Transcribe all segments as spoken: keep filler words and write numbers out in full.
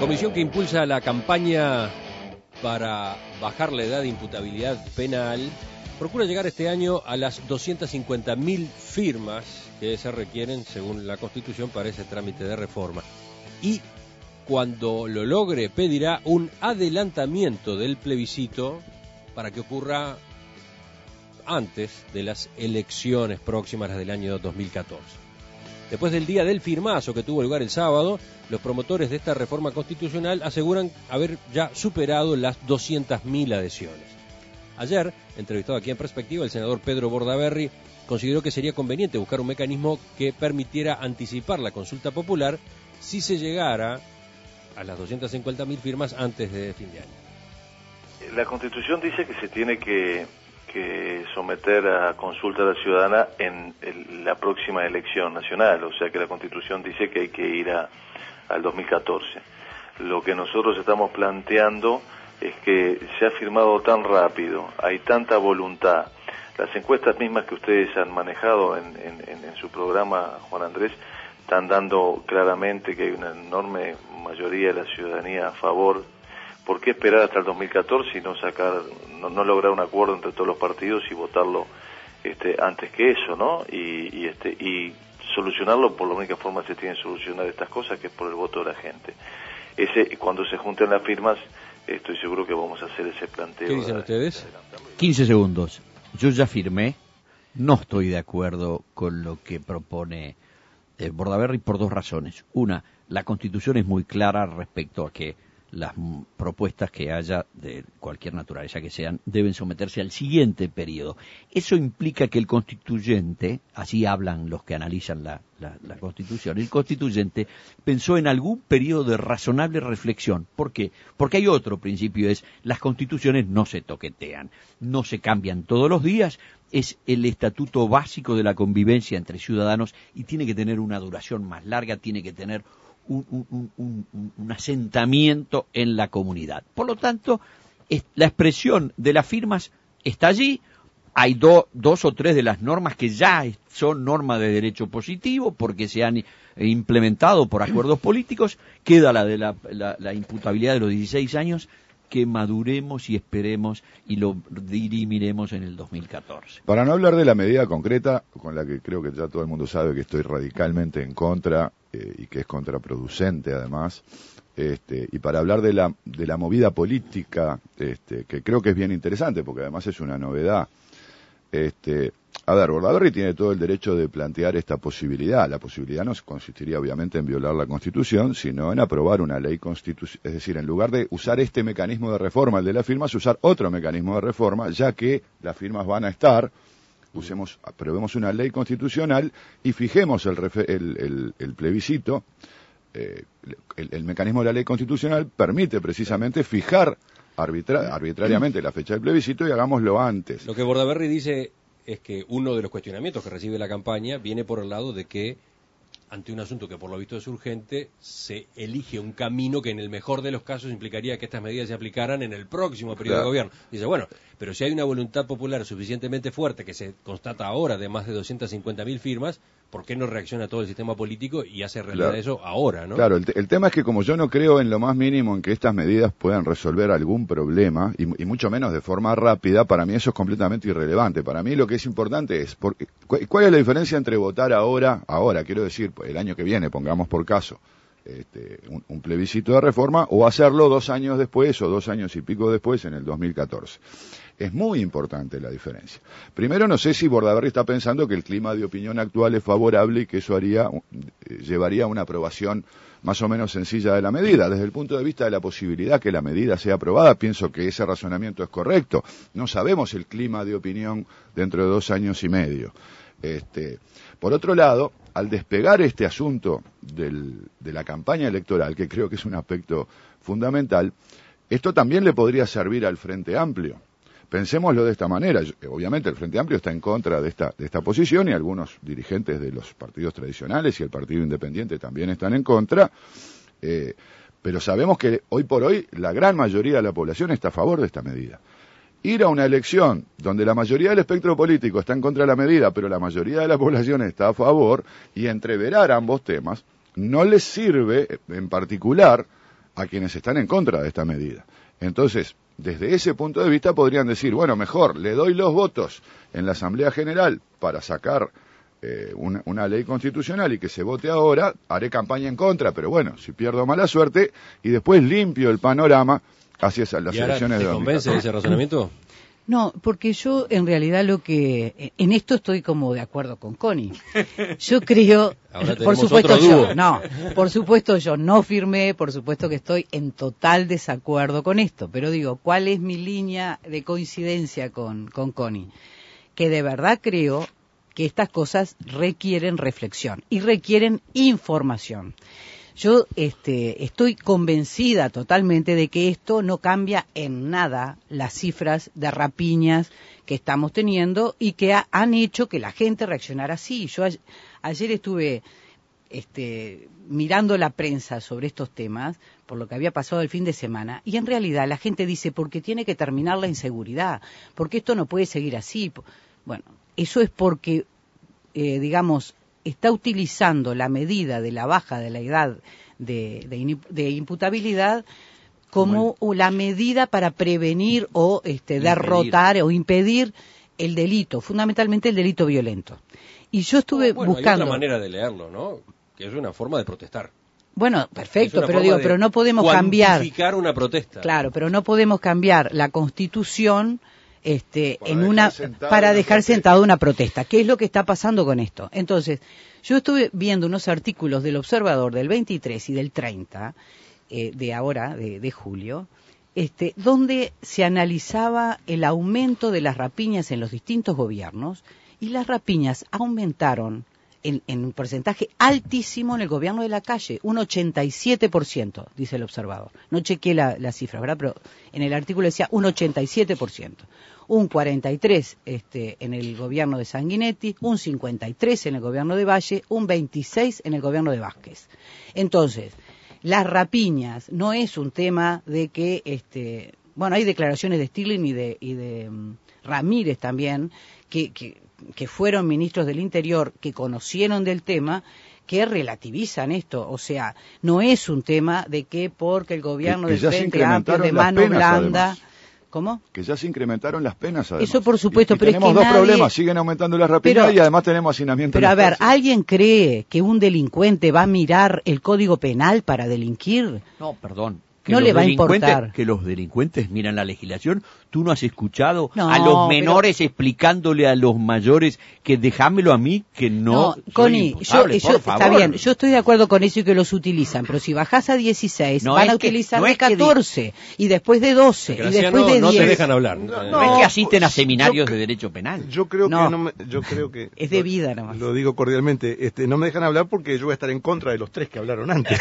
comisión que impulsa la campaña para bajar la edad de imputabilidad penal procura llegar este año a las doscientas cincuenta mil firmas que se requieren según la Constitución para ese trámite de reforma. Y cuando lo logre pedirá un adelantamiento del plebiscito para que ocurra antes de las elecciones próximas, las del año dos mil catorce. Después del día del firmazo que tuvo lugar el sábado, los promotores de esta reforma constitucional aseguran haber ya superado las doscientas mil adhesiones. Ayer, entrevistado aquí en Perspectiva, el senador Pedro Bordaberry consideró que sería conveniente buscar un mecanismo que permitiera anticipar la consulta popular si se llegara a las doscientas cincuenta mil firmas antes de fin de año. La Constitución dice que se tiene que, que someter a consulta a la ciudadana en el, la próxima elección nacional, o sea que la Constitución dice que hay que ir a, al dos mil catorce. Lo que nosotros estamos planteando es que se ha firmado tan rápido, hay tanta voluntad. Las encuestas mismas que ustedes han manejado en, en, en su programa, Juan Andrés, están dando claramente que hay una enorme mayoría de la ciudadanía a favor. ¿Por qué esperar hasta el dos mil catorce y no sacar, no, no lograr un acuerdo entre todos los partidos y votarlo este, antes que eso, ¿no? Y, y este y solucionarlo por la única forma que se tiene que solucionar estas cosas, que es por el voto de la gente. Ese, cuando se junten las firmas, estoy seguro que vamos a hacer ese planteo. ¿Qué dicen ustedes? quince segundos. Yo ya firmé, no estoy de acuerdo con lo que propone eh, Bordaberry por dos razones. Una, la Constitución es muy clara respecto a que las propuestas que haya, de cualquier naturaleza que sean, deben someterse al siguiente periodo. Eso implica que el constituyente, así hablan los que analizan la, la, la Constitución, el constituyente pensó en algún periodo de razonable reflexión. ¿Por qué? Porque hay otro principio, es las constituciones no se toquetean, no se cambian todos los días, es el estatuto básico de la convivencia entre ciudadanos y tiene que tener una duración más larga, tiene que tener Un, un, un, un asentamiento en la comunidad. Por lo tanto, es, la expresión de las firmas está allí. Hay do, dos o tres de las normas que ya son normas de derecho positivo porque se han implementado por acuerdos políticos. Queda la de la, la, la imputabilidad de los dieciséis años, que maduremos y esperemos y lo dirimiremos en el dos mil catorce. Para no hablar de la medida concreta, con la que creo que ya todo el mundo sabe que estoy radicalmente en contra eh, y que es contraproducente además, este, y para hablar de la, de la movida política, este, que creo que es bien interesante porque además es una novedad. Este, a ver, Bordaberry tiene todo el derecho de plantear esta posibilidad. La posibilidad no consistiría obviamente en violar la Constitución, sino en aprobar una ley constitucional. Es decir, en lugar de usar este mecanismo de reforma, el de las firmas, usar otro mecanismo de reforma, ya que las firmas van a estar, usemos, aprobemos una ley constitucional y fijemos el, refer, el, el, el plebiscito. Eh, el, el mecanismo de la ley constitucional permite precisamente fijar arbitra, arbitrariamente la fecha del plebiscito y hagámoslo antes. Lo que Bordaberry dice es que uno de los cuestionamientos que recibe la campaña viene por el lado de que, ante un asunto que por lo visto es urgente, se elige un camino que en el mejor de los casos implicaría que estas medidas se aplicaran en el próximo periodo claro. de gobierno. Dice, bueno, pero si hay una voluntad popular suficientemente fuerte que se constata ahora de más de doscientas cincuenta mil firmas, ¿por qué no reacciona todo el sistema político y hace realidad claro. eso ahora, no? Claro, el, te, el tema es que como yo no creo en lo más mínimo en que estas medidas puedan resolver algún problema, y, y mucho menos de forma rápida, para mí eso es completamente irrelevante. Para mí lo que es importante es, porque, ¿cuál es la diferencia entre votar ahora, ahora, quiero decir, el año que viene, pongamos por caso, este, un, un plebiscito de reforma, o hacerlo dos años después, o dos años y pico después, en el dos mil catorce? Es muy importante la diferencia. Primero, no sé si Bordaberry está pensando que el clima de opinión actual es favorable y que eso haría, llevaría a una aprobación más o menos sencilla de la medida. Desde el punto de vista de la posibilidad que la medida sea aprobada, pienso que ese razonamiento es correcto. No sabemos el clima de opinión dentro de dos años y medio. Este, por otro lado, al despegar este asunto del, de la campaña electoral, que creo que es un aspecto fundamental, esto también le podría servir al Frente Amplio. Pensémoslo de esta manera. Obviamente el Frente Amplio está en contra de esta, de esta posición y algunos dirigentes de los partidos tradicionales y el Partido Independiente también están en contra, eh, pero sabemos que hoy por hoy la gran mayoría de la población está a favor de esta medida. Ir a una elección donde la mayoría del espectro político está en contra de la medida, pero la mayoría de la población está a favor, y entreverar ambos temas, no les sirve en particular a quienes están en contra de esta medida. Entonces, desde ese punto de vista podrían decir, bueno, mejor le doy los votos en la Asamblea General para sacar eh, una, una ley constitucional y que se vote ahora, haré campaña en contra, pero bueno, si pierdo mala suerte, y después limpio el panorama hacia esas, las ¿Y ahora elecciones te de convence de ese razonamiento? No, porque yo en realidad lo que... En esto estoy como de acuerdo con Connie. Yo creo... Ahora por supuesto yo, no, por supuesto yo no firmé, por supuesto que estoy en total desacuerdo con esto, pero digo, ¿cuál es mi línea de coincidencia con, con Connie? Que de verdad creo que estas cosas requieren reflexión y requieren información. Yo este, estoy convencida totalmente de que esto no cambia en nada las cifras de rapiñas que estamos teniendo y que ha, han hecho que la gente reaccionara así. Yo a, ayer estuve este, mirando la prensa sobre estos temas, por lo que había pasado el fin de semana, y en realidad la gente dice, porque tiene que terminar la inseguridad, porque esto no puede seguir así. Bueno, eso es porque, eh, digamos, está utilizando la medida de la baja de la edad de, de, de imputabilidad como bueno. la medida para prevenir o este, derrotar o impedir el delito, fundamentalmente el delito violento. Y yo estuve oh, bueno, buscando... Hay otra manera de leerlo, ¿no? Que es una forma de protestar. Bueno, perfecto, pero digo, pero no podemos cambiar... Cuantificar una protesta. Claro, pero no podemos cambiar la Constitución... Este, para en una para dejar sentada una protesta. ¿Qué es lo que está pasando con esto? Entonces, yo estuve viendo unos artículos del Observador del veintitrés y del treinta eh, de ahora, de, de julio, este, donde se analizaba el aumento de las rapiñas en los distintos gobiernos, y las rapiñas aumentaron en, en un porcentaje altísimo en el gobierno de la calle, un ochenta y siete por ciento, dice el Observador. No chequeé la, la cifra, ¿verdad? Pero en el artículo decía un ochenta y siete por ciento. Un cuarenta y tres por ciento este, en el gobierno de Sanguinetti, un cincuenta y tres por ciento en el gobierno de Valle, un veintiséis por ciento en el gobierno de Vázquez. Entonces, las rapiñas no es un tema de que, este, bueno, hay declaraciones de Stirling y de, y de um, Ramírez también, que, que, que fueron ministros del Interior, que conocieron del tema, que relativizan esto. O sea, no es un tema de que porque el gobierno que, que del Frente Amplio de mano blanda... Además. ¿Cómo? Que ya se incrementaron las penas, además. Eso por supuesto, y, y pero tenemos es que dos nadie... problemas, siguen aumentando las rapiñas y además tenemos hacinamiento. Pero en a ver, cárceles. ¿alguien cree que un delincuente va a mirar el Código Penal para delinquir? No, perdón. Que no le va a importar. Que los delincuentes miran la legislación. ¿Tú no has escuchado no, a los menores pero... explicándole a los mayores que déjamelo a mí, que no, no Connie, yo, yo, está bien, yo estoy de acuerdo con eso y que los utilizan, pero si bajás a dieciséis, no van a utilizar que, no de catorce, que... y después de doce, y después no, de no diez. No te dejan hablar. No, no, no es que asisten a seminarios yo, de derecho penal. Yo creo no. que no me, yo creo que... es de vida nomás. Lo digo cordialmente, este, no me dejan hablar porque yo voy a estar en contra de los tres que hablaron antes.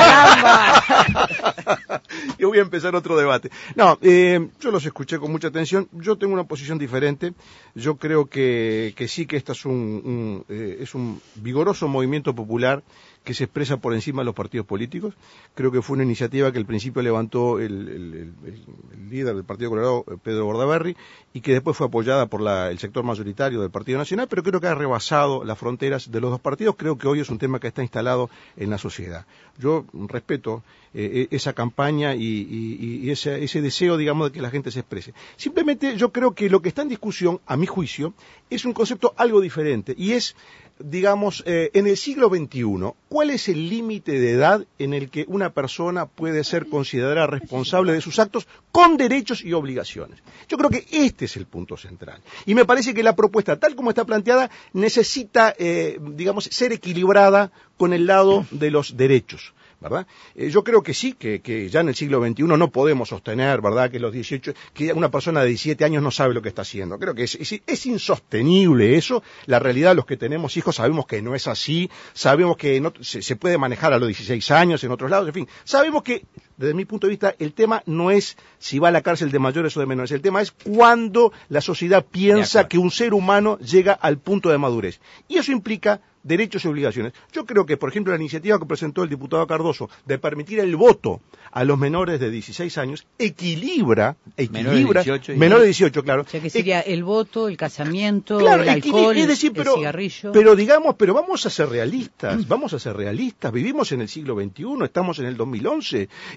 Yo voy a empezar otro debate. No, eh, yo los escuché con mucha atención. Yo tengo una posición diferente. Yo creo que, que sí que esta es un, un eh, es un vigoroso movimiento popular que se expresa por encima de los partidos políticos. Creo que fue una iniciativa que al principio levantó el, el, el, el líder del Partido Colorado, Pedro Bordaberry, y que después fue apoyada por la, el sector mayoritario del Partido Nacional, pero creo que ha rebasado las fronteras de los dos partidos. Creo que hoy es un tema que está instalado en la sociedad. Yo respeto eh, esa campaña y, y, y ese, ese deseo, digamos, de que la gente se exprese. Simplemente yo creo que lo que está en discusión, a mi juicio, es un concepto algo diferente, y es, digamos, eh, en el siglo veintiuno, ¿cuál es el límite de edad en el que una persona puede ser considerada responsable de sus actos con derechos y obligaciones? Yo creo que este es el punto central. Y me parece que la propuesta, tal como está planteada, necesita, eh, digamos, ser equilibrada con el lado de los derechos, ¿verdad? Eh, yo creo que sí, que, que ya en el siglo veintiuno no podemos sostener, ¿verdad?, que los dieciocho, que una persona de diecisiete años no sabe lo que está haciendo. Creo que es, es, es insostenible eso. La realidad, los que tenemos hijos sabemos que no es así, sabemos que no, se, se puede manejar a los dieciséis años en otros lados, en fin, sabemos que, desde mi punto de vista, el tema no es si va a la cárcel de mayores o de menores, el tema es cuando la sociedad piensa que un ser humano llega al punto de madurez. Y eso implica derechos y obligaciones. Yo creo que, por ejemplo, la iniciativa que presentó el diputado Cardoso de permitir el voto a los menores de dieciséis años equilibra, equilibra, menores de dieciocho, claro. O sea que sería e el voto, el casamiento, claro, el alcohol, es decir, pero, el cigarrillo. Pero digamos, pero vamos a ser realistas, vamos a ser realistas, vivimos en el siglo veintiuno, estamos en el dos mil once, es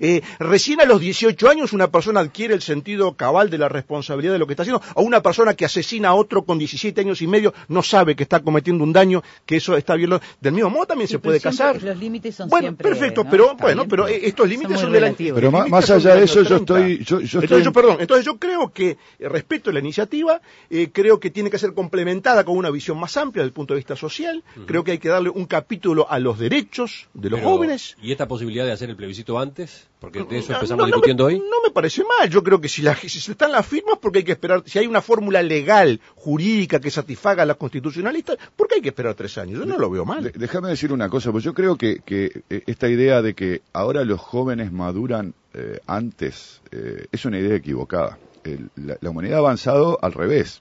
Eh, recién a los dieciocho años una persona adquiere el sentido cabal de la responsabilidad de lo que está haciendo, o una persona que asesina a otro con diecisiete años y medio no sabe que está cometiendo un daño, que eso está violando. Del mismo modo también sí, se puede casar. Los límites son bueno, siempre, perfecto, ¿no? pero Está bueno, bien, pero estos límites son, son de la Pero más, más allá de eso, yo estoy, yo, yo estoy... Entonces, yo, perdón, entonces yo creo que eh, respecto a la iniciativa, eh, creo que tiene que ser complementada con una visión más amplia desde el punto de vista social. Uh-huh. Creo que hay que darle un capítulo a los derechos de los pero, jóvenes. ¿Y esta posibilidad de hacer el plebiscito antes? Porque de eso no, empezamos no, no discutiendo me, hoy. No me parece mal. Yo creo que si, la, si están las firmas, porque hay que esperar. Si hay una fórmula legal, jurídica, que satisfaga a las constitucionalistas, ¿por qué hay que esperar tres años? Yo no lo veo mal. De, déjame decir una cosa, pues yo creo que, que esta idea de que ahora los jóvenes maduran eh, antes eh, es una idea equivocada. El, la, la humanidad ha avanzado al revés.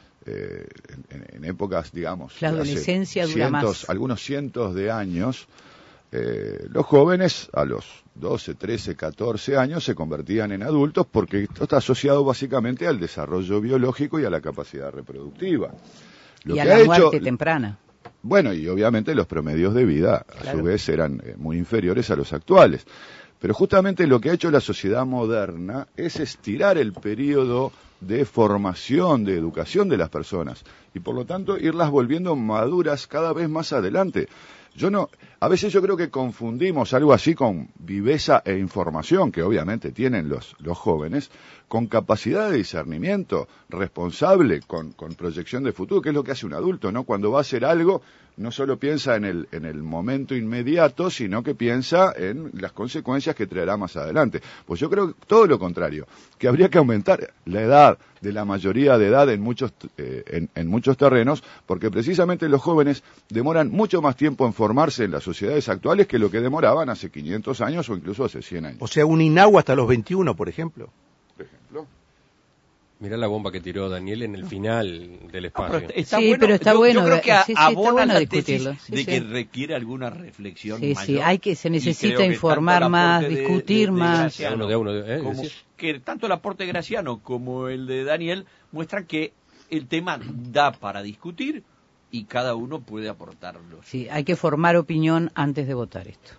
Eh, en, en épocas, digamos, la adolescencia dura cientos, más. algunos cientos de años, eh, los jóvenes a los doce, trece, catorce años se convertían en adultos porque esto está asociado básicamente al desarrollo biológico y a la capacidad reproductiva. Lo y que a la ha muerte hecho, temprana. Bueno, y obviamente los promedios de vida a claro. su vez eran eh, muy inferiores a los actuales. Pero justamente lo que ha hecho la sociedad moderna es estirar el periodo de formación, de educación de las personas y por lo tanto irlas volviendo maduras cada vez más adelante. Yo no, a veces yo creo que confundimos algo así con viveza e información que obviamente tienen los, los jóvenes con capacidad de discernimiento responsable, con, con proyección de futuro, que es lo que hace un adulto, ¿no? Cuando va a hacer algo no solo piensa en el, en el momento inmediato, sino que piensa en las consecuencias que traerá más adelante. Pues yo creo todo lo contrario, que habría que aumentar la edad de la mayoría de edad en muchos, eh, en, en muchos terrenos, porque precisamente los jóvenes demoran mucho más tiempo en formarse en las sociedades actuales que lo que demoraban hace quinientos años o incluso hace cien años. O sea, un INAHU hasta los veintiuno, por ejemplo. Por ejemplo. Mirá la bomba que tiró Daniel en el final del espacio. No, pero está sí, bueno. pero está yo, bueno. Yo creo que sí, sí, abona bueno la discutirlo. tesis sí, de sí. que requiere alguna reflexión sí, mayor. Sí, hay que, se necesita informar más, de, discutir de, de más. Graciano, uno de uno, ¿eh? Como, que tanto el aporte de Graciano como el de Daniel muestran que el tema da para discutir y cada uno puede aportarlo. Sí, hay que formar opinión antes de votar esto.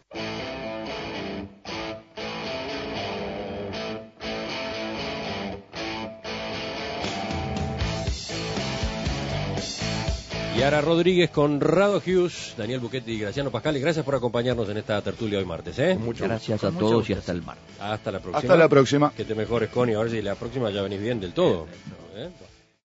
Yara Rodríguez, Conrado Hughes, Daniel Buchetti y Graciano Pascali, gracias por acompañarnos en esta tertulia hoy martes. ¿eh? Muchas gracias a todos y hasta el martes. Hasta la próxima. Hasta la próxima. Que te mejores, Connie, a ver si la próxima ya venís bien del todo. ¿eh?